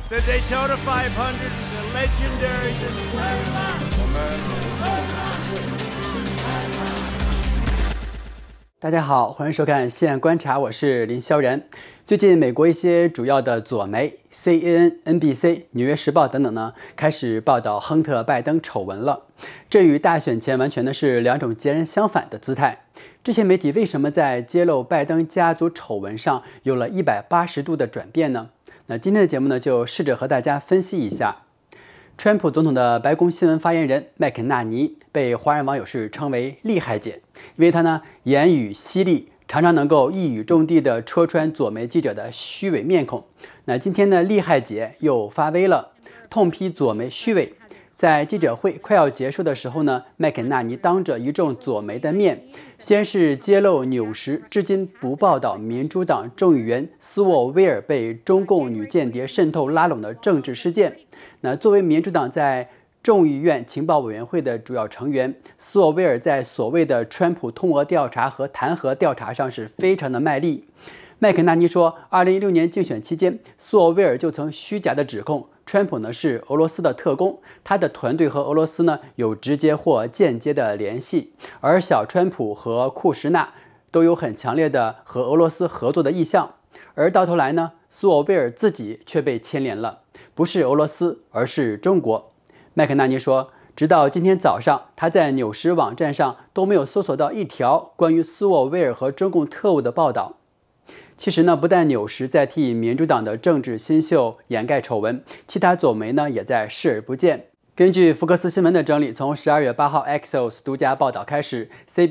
The Daytona 500 is a legendary display. 大家好，欢迎收看《现眼观察》，我是林萧然。最近，美国一些主要的左媒 CNN、NBC、纽约时报等等呢，开始报道亨特·拜登丑闻了。这与大选前完全的是两种截然相反的姿态。这些媒体为什么在揭露拜登家族丑闻上有了180度的转变呢？那今天的节目呢，就试着和大家分析一下。川普总统的白宫新闻发言人麦肯纳尼被华人网友是称为厉害姐，因为他呢言语犀利，常常能够一语中的地戳穿左媒记者的虚伪面孔。那今天呢，厉害姐又发威了，痛批左媒虚伪。在记者会快要结束的时候呢，麦肯纳尼当着一众左媒的面，先是揭露纽时至今不报道民主党众议员斯沃威尔被中共女间谍渗透拉拢的政治事件。那作为民主党在众议院情报委员会的主要成员，斯沃威尔在所谓的川普通俄调查和弹劾调查上是非常的卖力。麦肯纳尼说，2016年竞选期间，斯沃威尔就曾虚假的指控川普呢是俄罗斯的特工，他的团队和俄罗斯呢有直接或间接的联系，而小川普和库什纳都有很强烈的和俄罗斯合作的意向。而到头来呢，斯沃威尔自己却被牵连了，不是俄罗斯，而是中国。麦肯纳尼说，直到今天早上，他在纽时网站上都没有搜索到一条关于斯沃威尔和中共特务的报道。其实呢，不但纽时在替民主党的政治新秀掩盖丑闻，其他左媒呢也在视而不见。根据福克斯新闻的整理，从12月8号 Axios 独家报道开始，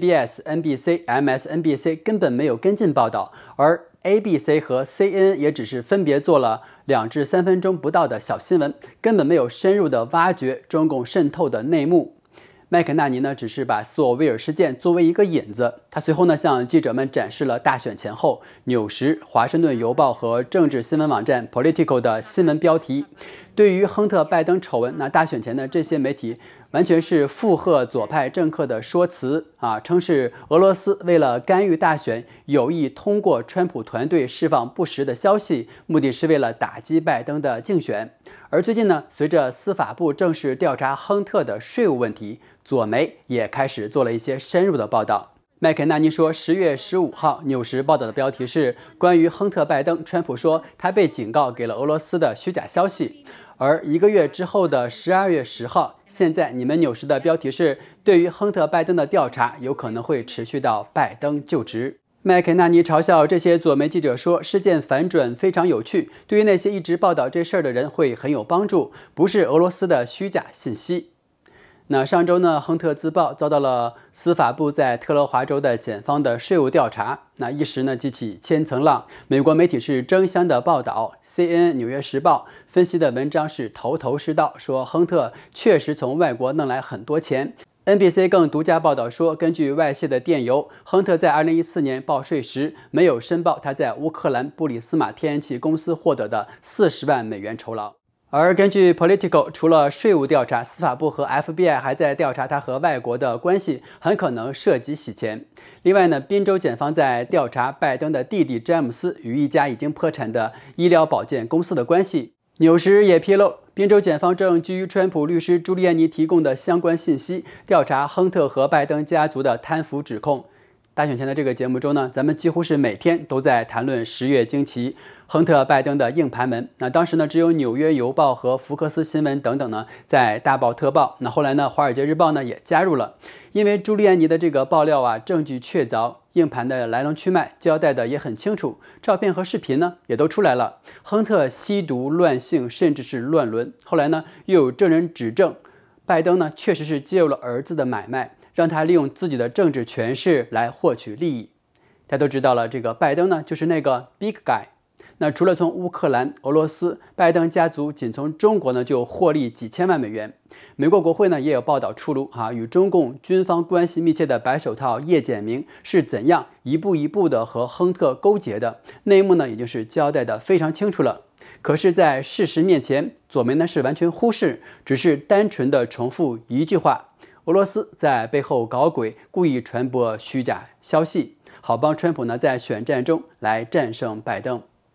CBS、NBC、MSNBC 根本没有跟进报道，而 ABC 和 CNN 也只是分别做了2至3分钟不到的小新闻，根本没有深入的挖掘中共渗透的内幕。麦肯纳尼呢，只是把斯沃威尔事件作为一个引子，他随后呢向记者们展示了大选前后纽时、华盛顿邮报和政治新闻网站 Politico 的新闻标题。对于亨特·拜登丑闻，那大选前的这些媒体完全是附和左派政客的说辞称是俄罗斯为了干预大选，有意通过川普团队释放不实的消息，目的是为了打击拜登的竞选。而最近呢，随着司法部正式调查亨特的税务问题，左媒也开始做了一些深入的报道。麦肯纳尼说，10月15号纽时报道的标题是关于亨特·拜登，川普说他被警告给了俄罗斯的虚假消息。而1个月之后的12月10号，现在你们纽时的标题是对于亨特·拜登的调查有可能会持续到拜登就职。麦肯纳尼嘲笑这些左媒记者说，事件反转非常有趣，对于那些一直报道这事儿的人会很有帮助，不是俄罗斯的虚假信息。那上周呢，亨特自曝遭到了司法部在特勒华州的检方的税务调查，那一时呢激起千层浪。美国媒体是争相的报道， CNN、纽约时报分析的文章是头头是道，说亨特确实从外国弄来很多钱。NBC 更独家报道说，根据外泄的电邮，亨特在2014年报税时没有申报他在乌克兰布里斯马天然气公司获得的40万美元酬劳。而根据 Politico， 除了税务调查，司法部和 FBI 还在调查他和外国的关系，很可能涉及洗钱。另外呢，宾州检方在调查拜登的弟弟詹姆斯与一家已经破产的医疗保健公司的关系。纽时也披露，宾州检方正基于川普律师朱利安尼提供的相关信息，调查亨特和拜登家族的贪腐指控。大选前的这个节目中呢，咱们几乎是每天都在谈论10月惊奇亨特·拜登的硬盘门。那当时呢，只有纽约邮报和福克斯新闻等等呢在大报特报。那后来呢，华尔街日报呢也加入了，因为朱利安尼的这个爆料证据确凿，硬盘的来龙去脉交代的也很清楚，照片和视频呢也都出来了。亨特吸毒、乱性，甚至是乱伦。后来呢，又有证人指证，拜登呢确实是介入了儿子的买卖，让他利用自己的政治权势来获取利益。大家都知道了，这个拜登呢就是那个 big guy。那除了从乌克兰、俄罗斯，拜登家族仅从中国呢就获利几千万美元。美国国会呢也有报道出炉与中共军方关系密切的白手套叶简明是怎样一步一步的和亨特勾结的，内幕呢已经是交代的非常清楚了。可是在事实面前，左媒呢是完全忽视，只是单纯的重复一句话：俄罗斯在背后搞鬼，故意传播虚假消息，好帮川普呢在选战中来战胜拜登。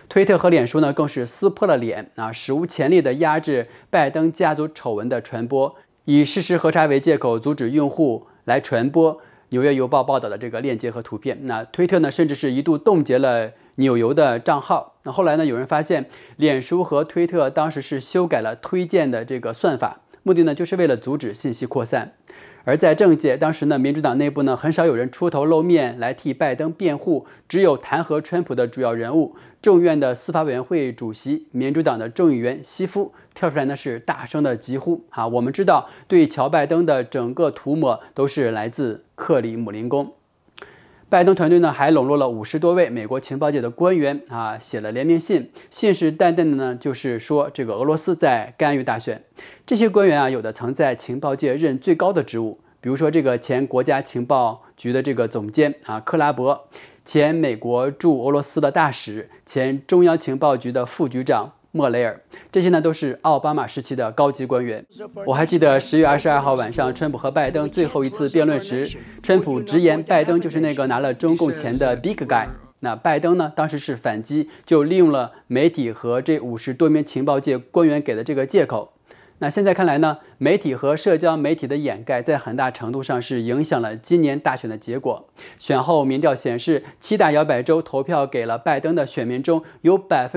推特和脸书呢更是撕破了脸史无前例的压制拜登家族丑闻的传播，以事实核查为借口阻止用户来传播纽约邮报报道的这个链接和图片。那推特呢甚至是一度冻结了纽邮的账号。那后来呢有人发现脸书和推特当时是修改了推荐的这个算法，目的呢就是为了阻止信息扩散。而在政界，当时呢民主党内部呢很少有人出头露面来替拜登辩护，只有弹劾川普的主要人物众院的司法委员会主席民主党的众议员希夫跳出来呢是大声的疾呼我们知道对乔拜登的整个涂抹都是来自克里姆林宫。拜登团队呢还笼络了50多位美国情报界的官员写了联名信，信誓旦旦的呢就是说这个俄罗斯在干预大选。这些官员有的曾在情报界任最高的职务，比如说这个前国家情报局的这个总监克拉伯，前美国驻俄罗斯的大使，前中央情报局的副局长莫雷尔，这些呢都是奥巴马时期的高级官员。我还记得10月22号晚上，川普和拜登最后一次辩论时，川普直言拜登就是那个拿了中共钱的 big guy。那拜登呢当时是反击，就利用了媒体和这50多名情报界官员给的这个借口。那现在看来呢，媒体和社交媒体的掩盖在很大程度上是影响了今年大选的结果。选后民调显示，7大摇摆州投票给了拜登的选民中有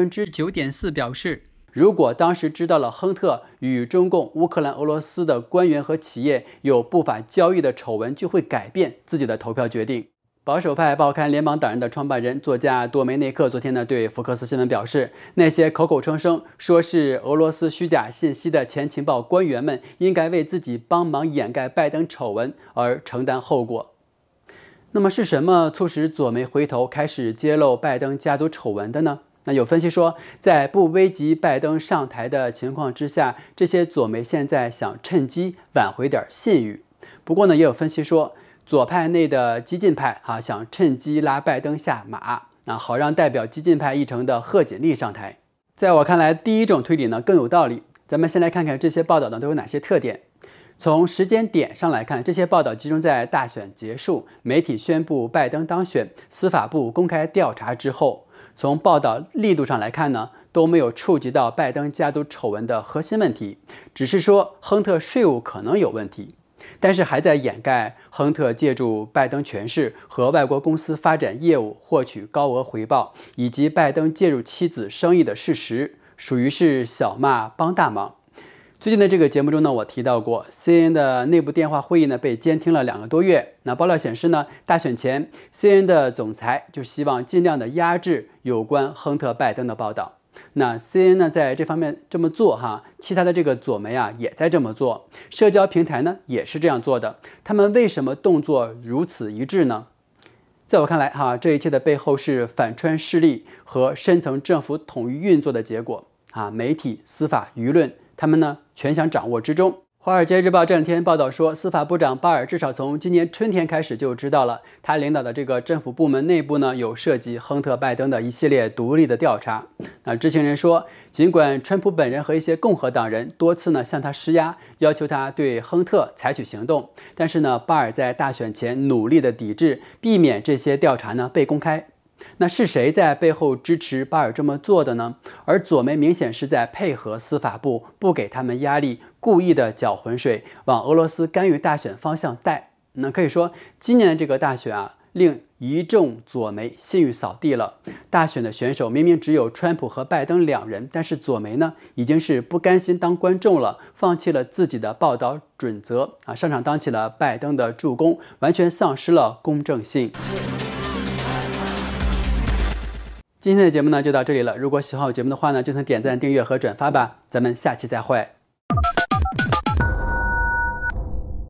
9.4% 表示，如果当时知道了亨特与中共、乌克兰、俄罗斯的官员和企业有不法交易的丑闻，就会改变自己的投票决定。保守派报刊《联邦党人》的创办人作家多梅内克昨天呢对福克斯新闻表示，那些口口声声说是俄罗斯虚假信息的前情报官员们应该为自己帮忙掩盖拜登丑闻而承担后果。那么是什么促使左媒回头开始揭露拜登家族丑闻的呢？那有分析说，在不危及拜登上台的情况之下，这些左媒现在想趁机挽回点信誉。不过呢，也有分析说，左派内的激进派想趁机拉拜登下马，好让代表激进派议程的贺锦丽上台。在我看来，第一种推理呢更有道理。咱们先来看看这些报道呢都有哪些特点。从时间点上来看，这些报道集中在大选结束、媒体宣布拜登当选、司法部公开调查之后。从报道力度上来看呢，都没有触及到拜登家族丑闻的核心问题，只是说亨特税务可能有问题。但是还在掩盖亨特借助拜登权势和外国公司发展业务获取高额回报，以及拜登介入妻子生意的事实，属于是小骂帮大忙。最近的这个节目中呢，我提到过 CNN 的内部电话会议呢被监听了2个多月。那爆料显示呢，大选前 CNN 的总裁就希望尽量的压制有关亨特拜登的报道。那 CNN 呢在这方面这么做其他的这个左媒也在这么做，社交平台呢也是这样做的。他们为什么动作如此一致呢？在我看来这一切的背后是反川势力和深层政府统一运作的结果媒体、司法、舆论他们呢全想掌握之中。华尔街日报这2天报道说，司法部长巴尔至少从今年春天开始就知道了，他领导的这个政府部门内部呢有涉及亨特拜登的一系列独立的调查。那知情人说，尽管川普本人和一些共和党人多次呢向他施压，要求他对亨特采取行动，但是呢巴尔在大选前努力的抵制，避免这些调查呢被公开。那是谁在背后支持巴尔这么做的呢？而左媒明显是在配合司法部，不给他们压力，故意的搅浑水，往俄罗斯干预大选方向带。那可以说，今年的这个大选令一众左媒信誉扫地了。大选的选手明明只有川普和拜登2人，但是左媒呢已经是不甘心当观众了，放弃了自己的报道准则上场当起了拜登的助攻，完全丧失了公正性。今天的节目呢就到这里了，如果喜欢我节目的话呢，就请点赞、订阅和转发吧，咱们下期再会。